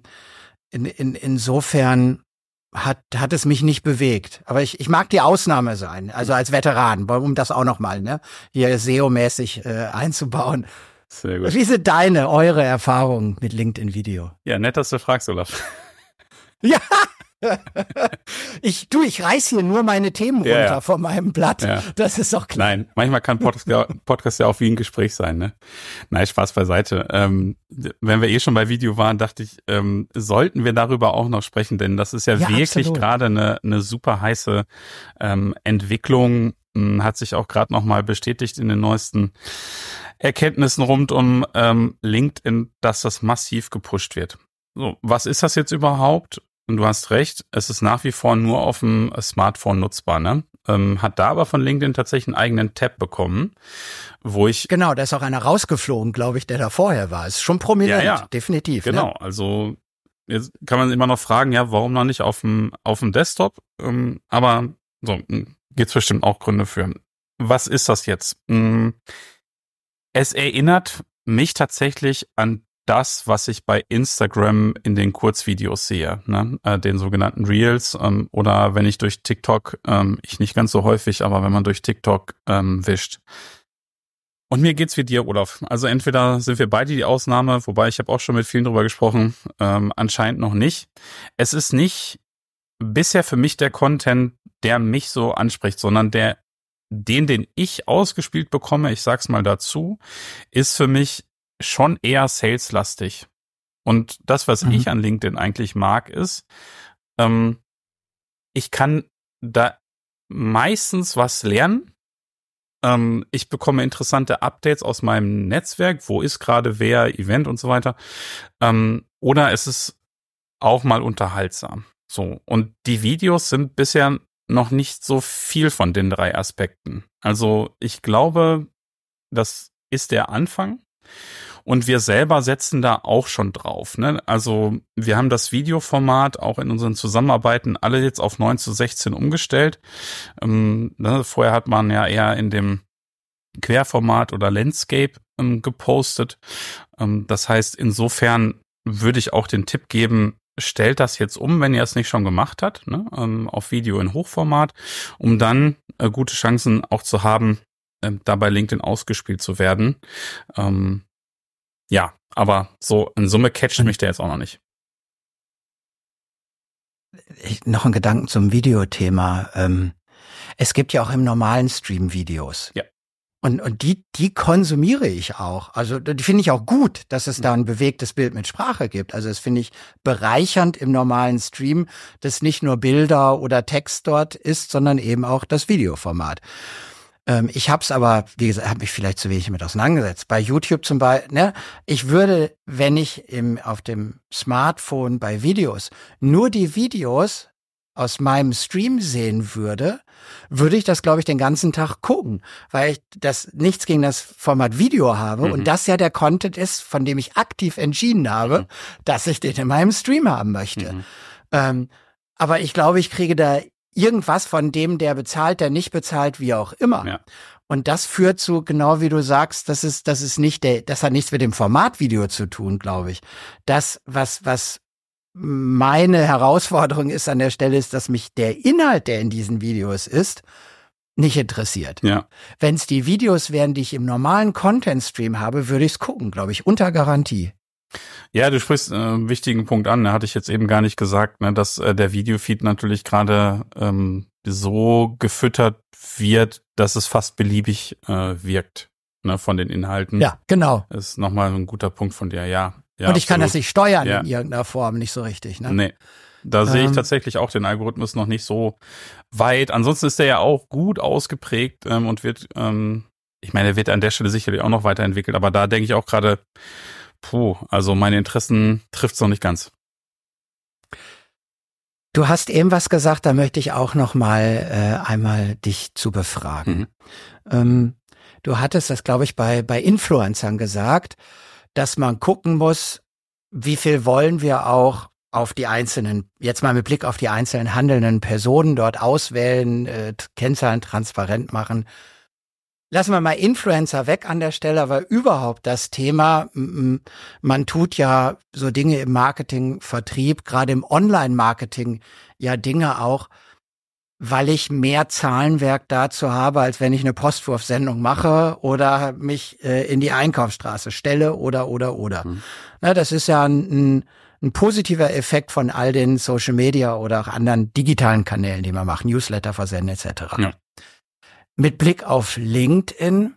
Insofern hat es mich nicht bewegt. Aber ich mag die Ausnahme sein. Also als Veteran, um das auch nochmal, ne, hier SEO-mäßig einzubauen. Sehr gut. Wie sind eure Erfahrungen mit LinkedIn Video? Ja, nett, dass du fragst, Olaf. Ja, ich reiß hier nur meine Themen runter von meinem Blatt. Ja. Das ist doch klar. Nein, manchmal kann Podcast ja auch wie ein Gespräch sein, ne? Nein, Spaß beiseite. Wenn wir schon bei Video waren, dachte ich, sollten wir darüber auch noch sprechen, denn das ist ja wirklich gerade eine super heiße Entwicklung. Hat sich auch gerade nochmal bestätigt in den neuesten Erkenntnissen rund um LinkedIn, dass das massiv gepusht wird. So, was ist das jetzt überhaupt? Und du hast recht, es ist nach wie vor nur auf dem Smartphone nutzbar, ne? Hat da aber von LinkedIn tatsächlich einen eigenen Tab bekommen, wo ich... Genau, da ist auch einer rausgeflogen, glaube ich, der da vorher war. Ist schon prominent, definitiv. Genau, ne? Also jetzt kann man immer noch fragen, ja, warum noch nicht auf dem Desktop? Aber so, gibt's bestimmt auch Gründe für. Was ist das jetzt? Es erinnert mich tatsächlich an das, was ich bei Instagram in den Kurzvideos sehe, ne? Den sogenannten Reels, oder wenn ich durch TikTok, ich nicht ganz so häufig, aber wenn man durch TikTok wischt. Und mir geht's wie dir, Olaf. Also entweder sind wir beide die Ausnahme, wobei ich habe auch schon mit vielen drüber gesprochen, anscheinend noch nicht. Es ist nicht bisher für mich der Content, der mich so anspricht, sondern den ich ausgespielt bekomme, ich sag's mal dazu, ist für mich schon eher saleslastig. Und das, was ich an LinkedIn eigentlich mag, ist, ich kann da meistens was lernen, Ich bekomme interessante Updates aus meinem Netzwerk, wo ist gerade wer, Event und so weiter. Oder es ist auch mal unterhaltsam. So. Und die Videos sind bisher noch nicht so viel von den 3 Aspekten. Also ich glaube, das ist der Anfang. Und wir selber setzen da auch schon drauf. Ne? Also wir haben das Videoformat auch in unseren Zusammenarbeiten alle jetzt auf 9:16 umgestellt. Vorher hat man ja eher in dem Querformat oder Landscape gepostet. Das heißt, insofern würde ich auch den Tipp geben, stellt das jetzt um, wenn ihr es nicht schon gemacht habt, ne? Auf Video in Hochformat, um dann gute Chancen auch zu haben, da bei LinkedIn ausgespielt zu werden. Ja, aber so in Summe catcht mich der jetzt auch noch nicht. Noch ein Gedanken zum Videothema. Es gibt ja auch im normalen Stream Videos. Ja. Und die konsumiere ich auch. Also die finde ich auch gut, dass es da ein bewegtes Bild mit Sprache gibt. Also das finde ich bereichernd im normalen Stream, dass nicht nur Bilder oder Text dort ist, sondern eben auch das Videoformat. Ich habe es aber, wie gesagt, habe mich vielleicht zu wenig mit auseinandergesetzt. Bei YouTube zum Beispiel, ne, ich würde, wenn ich auf dem Smartphone bei Videos nur die Videos aus meinem Stream sehen würde ich das, glaube ich, den ganzen Tag gucken, weil ich das nichts gegen das Format Video habe und das ja der Content ist, von dem ich aktiv entschieden habe, dass ich den in meinem Stream haben möchte. Aber ich glaube, ich kriege da irgendwas von dem, der bezahlt, der nicht bezahlt, wie auch immer. Ja. Und das führt zu, genau wie du sagst, das hat nichts mit dem Formatvideo zu tun, glaube ich. Das, was meine Herausforderung ist an der Stelle, ist, dass mich der Inhalt, der in diesen Videos ist, nicht interessiert. Ja. Wenn es die Videos wären, die ich im normalen Content-Stream habe, würde ich es gucken, glaube ich, unter Garantie. Ja, du sprichst einen wichtigen Punkt an, hatte ich jetzt eben gar nicht gesagt, ne, dass der Videofeed natürlich gerade so gefüttert wird, dass es fast beliebig wirkt, ne, von den Inhalten. Ja, genau. Das ist nochmal ein guter Punkt von dir, ja. Ja, und ich kann das nicht steuern in irgendeiner Form, nicht so richtig. Ne? Nee, da sehe ich tatsächlich auch den Algorithmus noch nicht so weit. Ansonsten ist der ja auch gut ausgeprägt und wird, ich meine, er wird an der Stelle sicherlich auch noch weiterentwickelt, aber da denke ich auch gerade, also meine Interessen trifft es noch nicht ganz. Du hast eben was gesagt, da möchte ich auch noch mal einmal dich zu befragen. Du hattest das, glaube ich, bei Influencern gesagt, dass man gucken muss, wie viel wollen wir auch auf die einzelnen, jetzt mal mit Blick auf die einzelnen handelnden Personen dort auswählen, Kennzahlen transparent machen. Lassen wir mal Influencer weg an der Stelle, aber überhaupt das Thema, man tut ja so Dinge im Marketing, Vertrieb, gerade im Online-Marketing ja Dinge auch, weil ich mehr Zahlenwerk dazu habe, als wenn ich eine Postwurfsendung mache oder mich in die Einkaufsstraße stelle oder. Na, das ist ja ein positiver Effekt von all den Social Media oder auch anderen digitalen Kanälen, die man macht, Newsletter versenden etc. Ja. Mit Blick auf LinkedIn,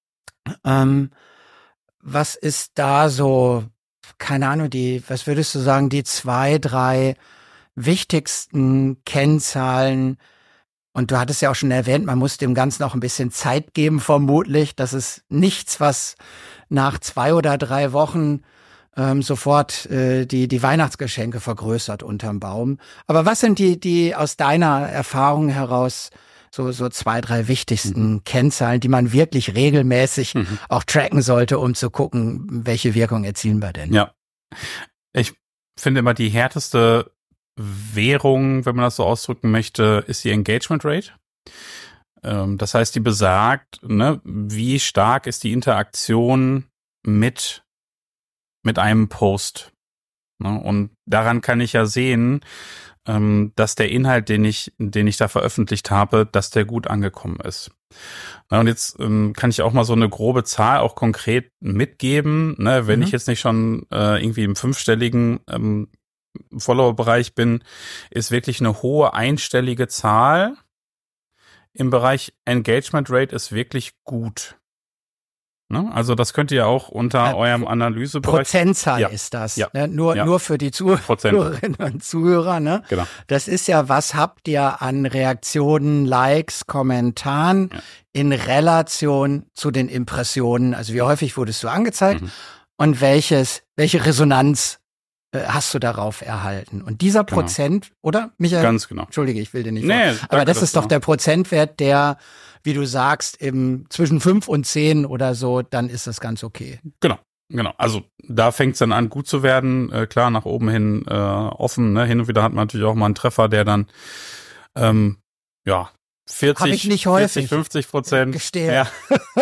was ist da so, keine Ahnung, was würdest du sagen, die 2, 3 wichtigsten Kennzahlen? Und du hattest ja auch schon erwähnt, man muss dem Ganzen auch ein bisschen Zeit geben, vermutlich. Das ist nichts, was nach 2 oder 3 Wochen sofort die Weihnachtsgeschenke vergrößert unterm Baum. Aber was sind die aus deiner Erfahrung heraus so 2, 3 wichtigsten Kennzahlen, die man wirklich regelmäßig auch tracken sollte, um zu gucken, welche Wirkung erzielen wir denn? Ja, ich finde immer die härteste Währung, wenn man das so ausdrücken möchte, ist die Engagement Rate. Das heißt, die besagt, ne, wie stark ist die Interaktion mit einem Post. Ne? Und daran kann ich ja sehen, dass der Inhalt, den ich da veröffentlicht habe, dass der gut angekommen ist. Na, und jetzt kann ich auch mal so eine grobe Zahl auch konkret mitgeben. Ne? Wenn ich jetzt nicht schon irgendwie im 5-stelligen Follower-Bereich bin, ist wirklich eine hohe einstellige Zahl im Bereich Engagement Rate ist wirklich gut. Ne? Also das könnt ihr auch unter eurem Analysebereich. Prozentzahl ist das. Ja. Ne? Nur für die Zuhörerinnen und Zuhörer. Ne? Genau. Das ist ja, was habt ihr an Reaktionen, Likes, Kommentaren in Relation zu den Impressionen? Also wie häufig wurdest du angezeigt und welche Resonanz hast du darauf erhalten? Und dieser Prozent, oder Michael? Ganz genau. Entschuldige, ich will dir nicht aber das ist doch der Prozentwert, der, wie du sagst, zwischen 5 und 10 oder so, dann ist das ganz okay. Genau. Also da fängt es dann an, gut zu werden. Klar, nach oben hin offen. Ne? Hin und wieder hat man natürlich auch mal einen Treffer, der dann 40, 50%. Gestehe. Ja.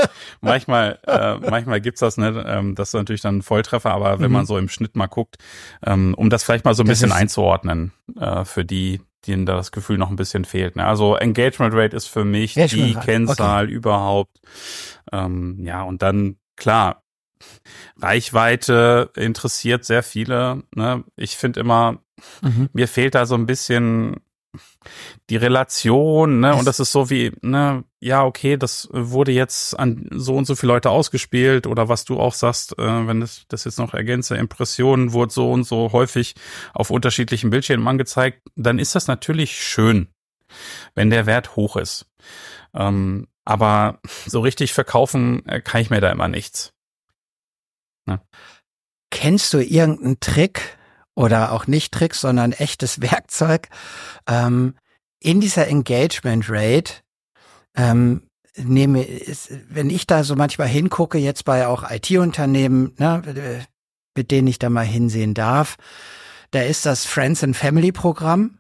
manchmal gibt's das, ne? Das ist natürlich dann ein Volltreffer, aber wenn man so im Schnitt mal guckt, um das vielleicht mal so ein bisschen einzuordnen, für die, denen da das Gefühl noch ein bisschen fehlt. Ne? Also Engagement Rate ist für mich die Kennzahl überhaupt. Und dann, klar, Reichweite interessiert sehr viele. Ne? Ich finde immer, mir fehlt da so ein bisschen die Relation, ne, und das ist so wie, ne, ja, okay, das wurde jetzt an so und so viele Leute ausgespielt oder was du auch sagst, wenn das jetzt noch ergänze, Impressionen wurde so und so häufig auf unterschiedlichen Bildschirmen angezeigt, dann ist das natürlich schön, wenn der Wert hoch ist. Aber so richtig verkaufen kann ich mir da immer nichts. Ne? Kennst du irgendeinen Trick oder auch nicht Trick, sondern echtes Werkzeug, in dieser Engagement Rate, wenn ich da so manchmal hingucke, jetzt bei auch IT-Unternehmen, ne, mit denen ich da mal hinsehen darf, da ist das Friends and Family Programm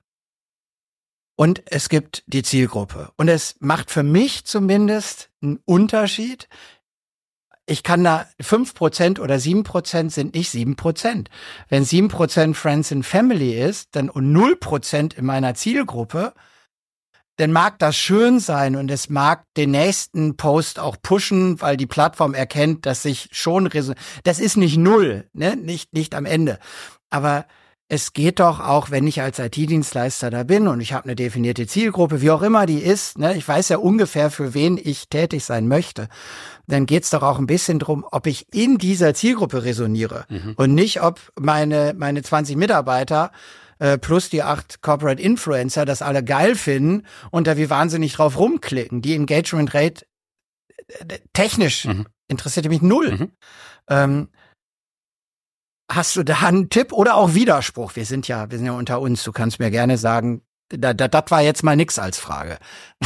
und es gibt die Zielgruppe. Und es macht für mich zumindest einen Unterschied. Ich kann da 5% oder 7% sind nicht 7%. Wenn 7% Friends and Family ist, dann und 0% in meiner Zielgruppe, dann mag das schön sein und es mag den nächsten Post auch pushen, weil die Plattform erkennt, dass sich schon das ist nicht 0, ne, nicht am Ende. Aber es geht doch auch, wenn ich als IT-Dienstleister da bin und ich habe eine definierte Zielgruppe, wie auch immer die ist, ne, ich weiß ja ungefähr, für wen ich tätig sein möchte, dann geht's doch auch ein bisschen drum, ob ich in dieser Zielgruppe resoniere und nicht, ob meine 20 Mitarbeiter plus die 8 Corporate Influencer das alle geil finden und da wie wahnsinnig drauf rumklicken. Die Engagement Rate technisch interessiert mich 0. Hast du da einen Tipp oder auch Widerspruch? Wir sind ja unter uns. Du kannst mir gerne sagen, das war jetzt mal nix als Frage.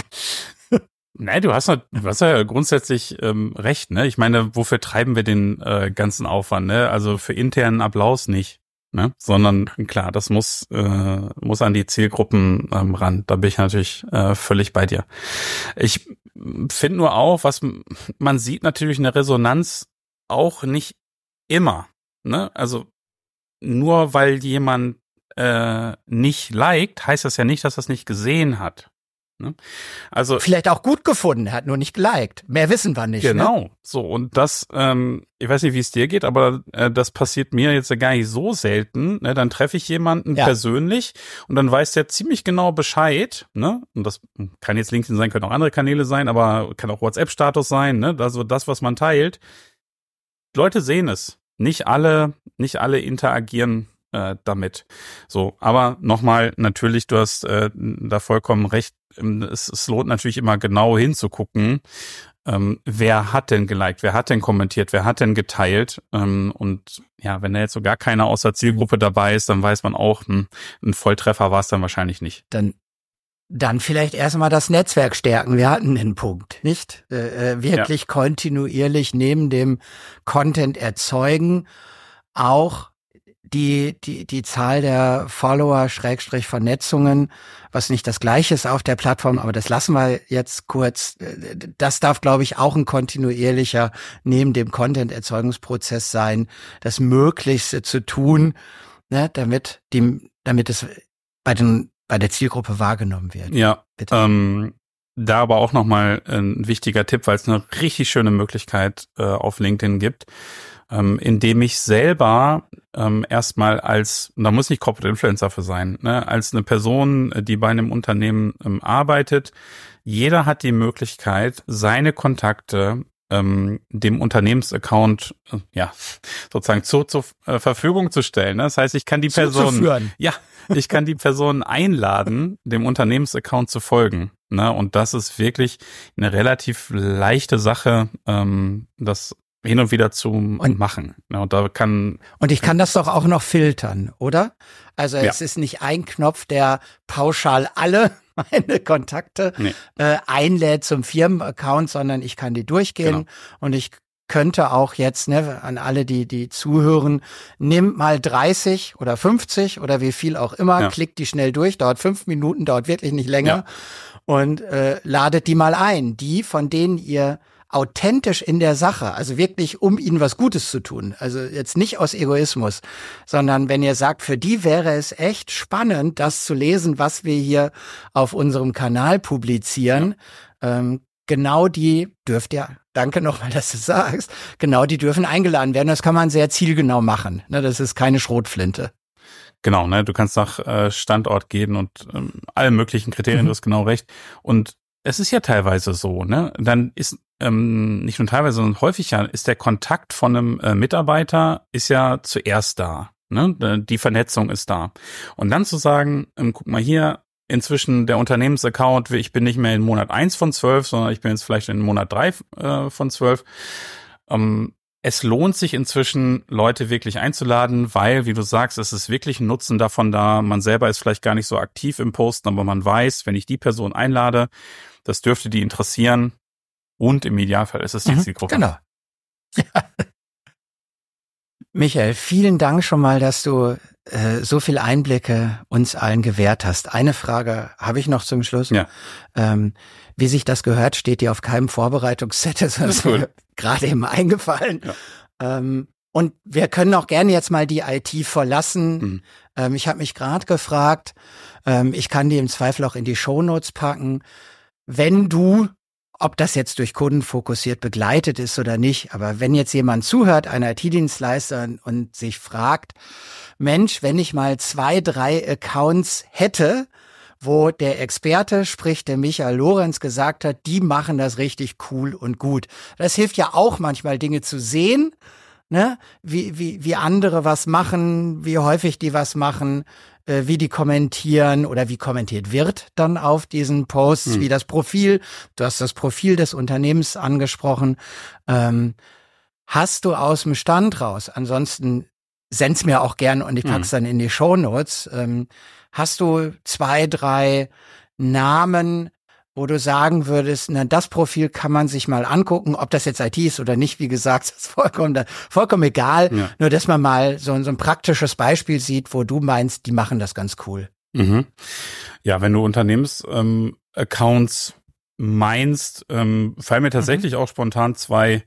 Nein, du hast ja grundsätzlich recht, ne? Ich meine, wofür treiben wir den ganzen Aufwand, ne? Also für internen Applaus nicht, ne? Sondern klar, das muss an die Zielgruppen ran. Da bin ich natürlich völlig bei dir. Ich finde nur auch, man sieht natürlich eine Resonanz auch nicht immer. Ne? Also nur weil jemand nicht liked, heißt das ja nicht, dass er es nicht gesehen hat. Ne? Also vielleicht auch gut gefunden, hat nur nicht geliked. Mehr wissen wir nicht. Genau. Ne? So, und das, ich weiß nicht, wie es dir geht, aber das passiert mir jetzt gar nicht so selten. Ne? Dann treffe ich jemanden persönlich und dann weiß der ziemlich genau Bescheid. Ne? Und das kann jetzt LinkedIn sein, können auch andere Kanäle sein, aber kann auch WhatsApp-Status sein. Ne? Also das, was man teilt. Leute sehen es. Nicht alle interagieren damit. So, aber nochmal, natürlich, du hast da vollkommen recht. Es lohnt natürlich immer genau hinzugucken, wer hat denn geliked, wer hat denn kommentiert, wer hat denn geteilt. Und ja, wenn da jetzt so gar keiner aus der Zielgruppe dabei ist, dann weiß man auch, ein Volltreffer war es dann wahrscheinlich nicht. Dann vielleicht erstmal das Netzwerk stärken. Wir hatten den Punkt, nicht? Wirklich kontinuierlich neben dem Content erzeugen auch die Zahl der Follower, Vernetzungen, was nicht das Gleiche ist auf der Plattform, aber das lassen wir jetzt kurz. Das darf, glaube ich, auch ein kontinuierlicher neben dem Content-Erzeugungsprozess sein, das Möglichste zu tun, ne, damit es bei der Zielgruppe wahrgenommen wird. Ja, da aber auch nochmal ein wichtiger Tipp, weil es eine richtig schöne Möglichkeit auf LinkedIn gibt, indem ich selber erstmal und da muss nicht Corporate Influencer für sein, ne, als eine Person, die bei einem Unternehmen arbeitet, jeder hat die Möglichkeit, seine Kontakte dem Unternehmensaccount sozusagen zur Verfügung zu stellen. Das heißt, ich kann die Person, ich kann die Person einladen, dem Unternehmensaccount zu folgen. Ne? Und das ist wirklich eine relativ leichte Sache, das hin und wieder zu machen. Ja, und ich kann das doch auch noch filtern, oder? Also es ist nicht ein Knopf, der pauschal alle meine Kontakte einlädt zum Firmenaccount, sondern ich kann die durchgehen und ich könnte auch jetzt, an alle, die zuhören, nimmt mal 30 oder 50 oder wie viel auch immer, klickt die schnell durch, dauert 5 Minuten, dauert wirklich nicht länger und ladet die mal ein. Die, von denen ihr authentisch in der Sache, also wirklich, um ihnen was Gutes zu tun, also jetzt nicht aus Egoismus, sondern wenn ihr sagt, für die wäre es echt spannend, das zu lesen, was wir hier auf unserem Kanal publizieren, genau die dürft ihr, danke nochmal, dass du sagst, genau die dürfen eingeladen werden. Das kann man sehr zielgenau machen. Ne, das ist keine Schrotflinte. Genau, ne, du kannst nach Standort gehen und alle möglichen Kriterien, du hast genau recht. Und es ist ja teilweise so, ne, dann ist nicht nur teilweise, sondern häufig ja, ist der Kontakt von einem Mitarbeiter ist ja zuerst da. Ne, die Vernetzung ist da. Und dann zu sagen, guck mal hier, inzwischen der Unternehmensaccount, ich bin nicht mehr in Monat 1 von 12, sondern ich bin jetzt vielleicht in Monat 3 von 12. Es lohnt sich inzwischen, Leute wirklich einzuladen, weil, wie du sagst, es ist wirklich ein Nutzen davon da. Man selber ist vielleicht gar nicht so aktiv im Posten, aber man weiß, wenn ich die Person einlade, das dürfte die interessieren und im Idealfall ist es die Zielgruppe. Genau. Ja. Michael, vielen Dank schon mal, dass du so viel Einblicke uns allen gewährt hast. Eine Frage habe ich noch zum Schluss. Ja. Wie sich das gehört, steht dir auf keinem Vorbereitungsset. Das ist gerade eben eingefallen. Ja. Und wir können auch gerne jetzt mal die IT verlassen. Ich habe mich gerade gefragt, ich kann die im Zweifel auch in die Shownotes packen. Wenn du, ob das jetzt durch Kunden fokussiert begleitet ist oder nicht, aber wenn jetzt jemand zuhört, ein IT-Dienstleister und sich fragt, Mensch, wenn ich mal 2, 3 Accounts hätte, wo der Experte, sprich der Michael Lorenz, gesagt hat, die machen das richtig cool und gut. Das hilft ja auch manchmal, Dinge zu sehen, ne? Wie andere was machen, wie häufig die was machen, wie die kommentieren oder wie kommentiert wird dann auf diesen Posts, wie das Profil, du hast das Profil des Unternehmens angesprochen, hast du aus dem Stand raus, ansonsten send's mir auch gern und ich pack's dann in die Shownotes, hast du 2, 3 Namen, wo du sagen würdest, na, das Profil kann man sich mal angucken, ob das jetzt IT ist oder nicht, wie gesagt, ist vollkommen egal, nur dass man mal so ein praktisches Beispiel sieht, wo du meinst, die machen das ganz cool. Ja, wenn du Unternehmensaccounts meinst, fallen mir tatsächlich auch spontan zwei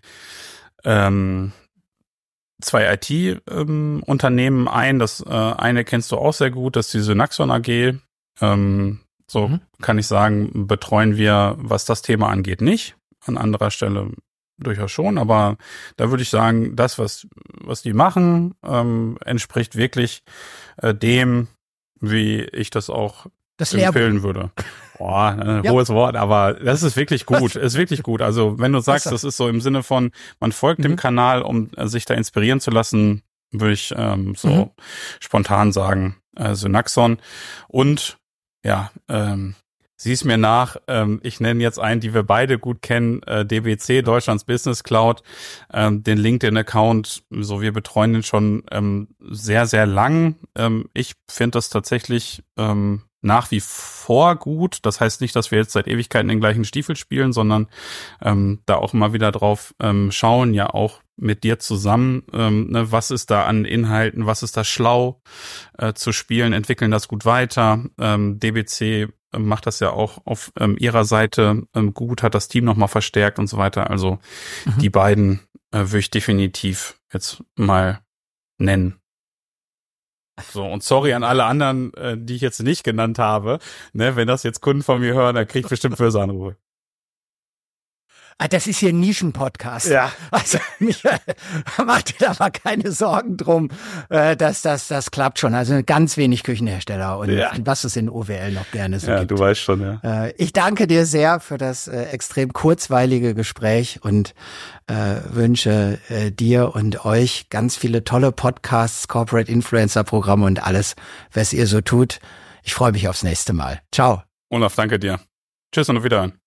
IT-Unternehmen ein. Das eine kennst du auch sehr gut, das ist die Synaxon AG. Kann ich sagen, betreuen wir, was das Thema angeht, nicht. An anderer Stelle durchaus schon, aber da würde ich sagen, das, was die machen, entspricht wirklich dem, wie ich das auch empfehlen würde. Hohes Wort, aber das ist wirklich gut. Ist wirklich gut. Also wenn du sagst, das ist so im Sinne von, man folgt dem Kanal, um sich da inspirieren zu lassen, würde ich spontan sagen, Synaxon. Und sieh's mir nach, ich nenne jetzt einen, die wir beide gut kennen, DBC, Deutschlands Business Cloud, den LinkedIn-Account, so wir betreuen den schon sehr, sehr lang. Ich finde das tatsächlich nach wie vor gut. Das heißt nicht, dass wir jetzt seit Ewigkeiten den gleichen Stiefel spielen, sondern da auch immer wieder drauf schauen, ja auch mit dir zusammen, was ist da an Inhalten, was ist da schlau zu spielen, entwickeln das gut weiter. DBC macht das ja auch auf ihrer Seite gut, hat das Team nochmal verstärkt und so weiter. Also die beiden würde ich definitiv jetzt mal nennen. So, und sorry an alle anderen, die ich jetzt nicht genannt habe. Ne, wenn das jetzt Kunden von mir hören, dann kriege ich bestimmt böse Anrufe. Das ist hier ein Nischen-Podcast. Ja. Also, Michael, mach dir da mal keine Sorgen drum, dass das klappt schon. Also ganz wenig Küchenhersteller und was es in OWL noch gerne so gibt. Ja, du weißt schon, ja. Ich danke dir sehr für das extrem kurzweilige Gespräch und wünsche dir und euch ganz viele tolle Podcasts, Corporate Influencer Programme und alles, was ihr so tut. Ich freue mich aufs nächste Mal. Ciao. Olaf, danke dir. Tschüss und auf Wiedersehen.